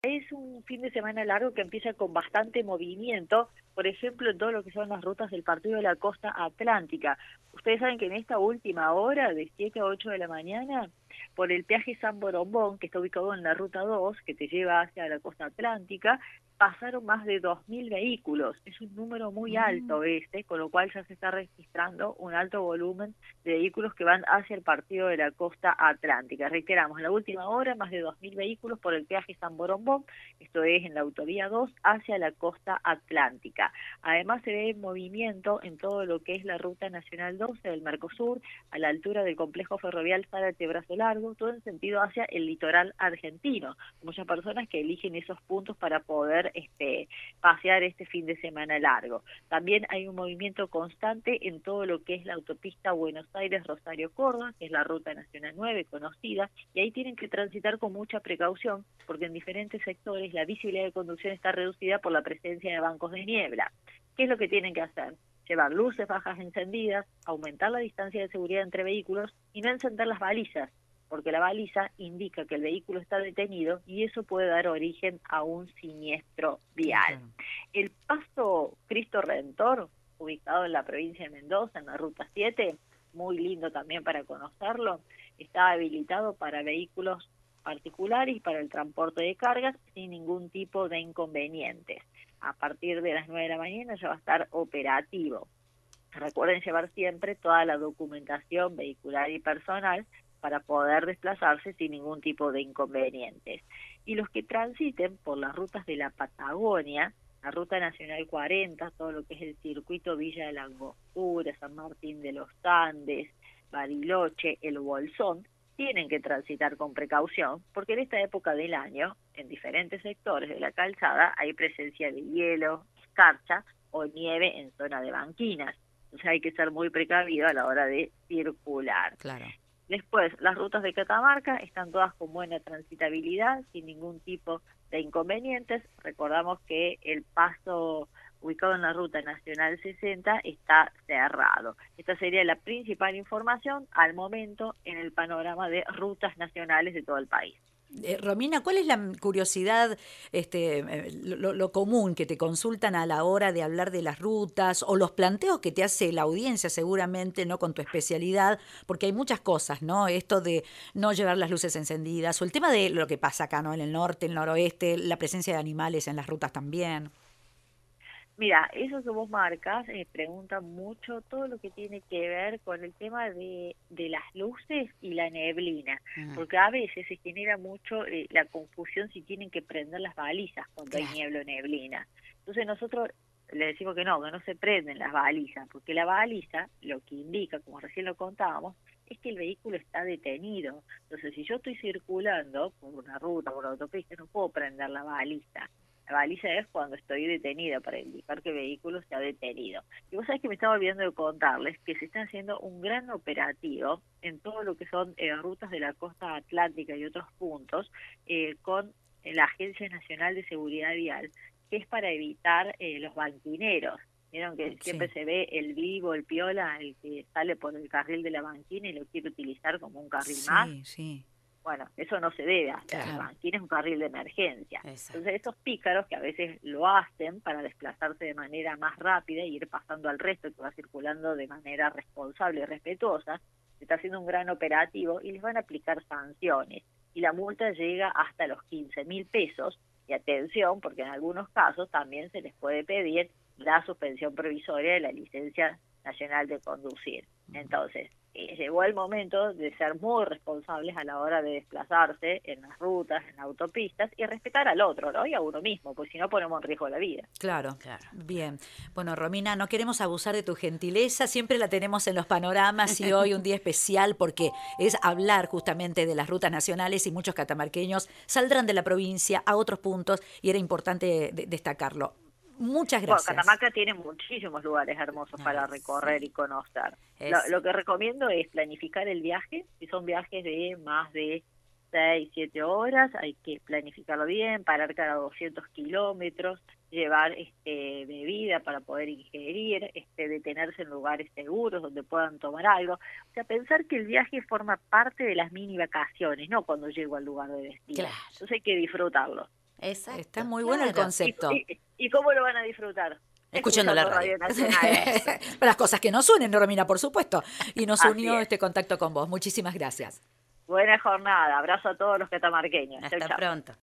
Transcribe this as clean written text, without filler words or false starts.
Es un fin de semana largo que empieza con bastante movimiento, por ejemplo, en todo lo que son las rutas del partido de la costa atlántica. Ustedes saben que en esta última hora, de 7 a 8 de la mañana, por el peaje San Borombón, que está ubicado en la ruta 2, que te lleva hacia la costa atlántica, pasaron más de 2.000 vehículos. Es un número muy Mm, alto con lo cual ya se está registrando un alto volumen de vehículos que van hacia el partido de la costa atlántica. Reiteramos, en la última hora, más de 2.000 vehículos por el peaje San Borombón, esto es en la autovía 2, hacia la costa atlántica. Además se ve movimiento en todo lo que es la ruta nacional 12 del Mercosur, a la altura del complejo ferroviario Zárate-Brazo Largo, todo en sentido hacia el litoral argentino. Muchas personas que eligen esos puntos para poder pasear este fin de semana largo. También hay un movimiento constante en todo lo que es la autopista Buenos Aires-Rosario-Córdoba, que es la ruta nacional 9 conocida, y ahí tienen que transitar con mucha precaución, porque en diferentes sectores la visibilidad de conducción está reducida por la presencia de bancos de niebla. ¿Qué es lo que tienen que hacer? Llevar luces bajas encendidas, aumentar la distancia de seguridad entre vehículos y no encender las balizas, porque la baliza indica que el vehículo está detenido y eso puede dar origen a un siniestro vial. claro. El paso Cristo Redentor, ubicado en la provincia de Mendoza, en la ruta 7, muy lindo también para conocerlo, está habilitado para vehículos particulares y para el transporte de cargas sin ningún tipo de inconvenientes. A partir de las 9 de la mañana ya va a estar operativo. Recuerden llevar siempre toda la documentación vehicular y personal para poder desplazarse sin ningún tipo de inconvenientes. Y los que transiten por las rutas de la Patagonia, la Ruta Nacional 40, todo lo que es el circuito Villa de la Angostura, San Martín de los Andes, Bariloche, El Bolsón, tienen que transitar con precaución, porque en esta época del año, en diferentes sectores de la calzada, hay presencia de hielo, escarcha o nieve en zona de banquinas. Entonces hay que ser muy precavido a la hora de circular. Claro. Después, las rutas de Catamarca están todas con buena transitabilidad, sin ningún tipo de inconvenientes. Recordamos que el paso ubicado en la ruta nacional 60 está cerrado. Esta sería la principal información al momento en el panorama de rutas nacionales de todo el país. Romina, ¿cuál es la curiosidad, lo común que te consultan a la hora de hablar de las rutas o los planteos que te hace la audiencia seguramente, no con tu especialidad, porque hay muchas cosas, ¿no? Esto de no llevar las luces encendidas o el tema de lo que pasa acá, ¿no? En el norte, el noroeste, la presencia de animales en las rutas también. Mira, eso que vos marcas pregunta mucho todo lo que tiene que ver con el tema de las luces y la neblina, Ah, porque a veces se genera mucho la confusión si tienen que prender las balizas cuando hay claro, niebla o neblina. Entonces nosotros le decimos que no se prenden las balizas, porque la baliza lo que indica, como recién lo contábamos, es que el vehículo está detenido. Entonces, si yo estoy circulando por una ruta, por una autopista, no puedo prender la baliza. La baliza es cuando estoy detenida, para indicar que el vehículo se ha detenido. Y vos sabés que me estaba olvidando de contarles que se está haciendo un gran operativo en todo lo que son rutas de la costa atlántica y otros puntos con la Agencia Nacional de Seguridad Vial, que es para evitar los banquineros. Vieron que siempre sí, se ve el vivo, el piola, el que sale por el carril de la banquina y lo quiere utilizar como un carril más. sí, sí, Bueno, eso no se debe hacer. El claro, banquín es un carril de emergencia. Entonces, exacto. esos pícaros que a veces lo hacen para desplazarse de manera más rápida y ir pasando al resto que va circulando de manera responsable y respetuosa, se está haciendo un gran operativo y les van a aplicar sanciones. Y la multa llega hasta los 15.000 pesos. Y atención, porque en algunos casos también se les puede pedir la suspensión provisoria de la licencia nacional de conducir. Entonces, llegó el momento de ser muy responsables a la hora de desplazarse en las rutas, en autopistas y respetar al otro, ¿no? Y a uno mismo, pues si no ponemos en riesgo la vida. Claro, Claro, claro. bien. Bueno, Romina, no queremos abusar de tu gentileza, siempre la tenemos en los panoramas y hoy un día especial porque es hablar justamente de las rutas nacionales y muchos catamarqueños saldrán de la provincia a otros puntos y era importante destacarlo. Muchas Bueno, gracias. Catamarca tiene muchísimos lugares hermosos Ay, para recorrer y sí, conocer. es Lo que recomiendo es planificar el viaje, si son viajes de más de 6, 7 horas, hay que planificarlo bien, parar cada 200 kilómetros, llevar bebida para poder ingerir, detenerse en lugares seguros donde puedan tomar algo. O sea, pensar que el viaje forma parte de las mini vacaciones, no cuando llego al lugar de destino. Claro. Entonces hay que disfrutarlo. Exacto. Está muy bueno el concepto. ¿Y cómo lo van a disfrutar? Escuchando la radio. Nacional. Para las cosas que no suenen, Romina, por supuesto. Y nos Así unió es. este contacto con vos. Muchísimas gracias. Buena jornada. Abrazo a todos los catamarqueños. Hasta Chau, chau. pronto.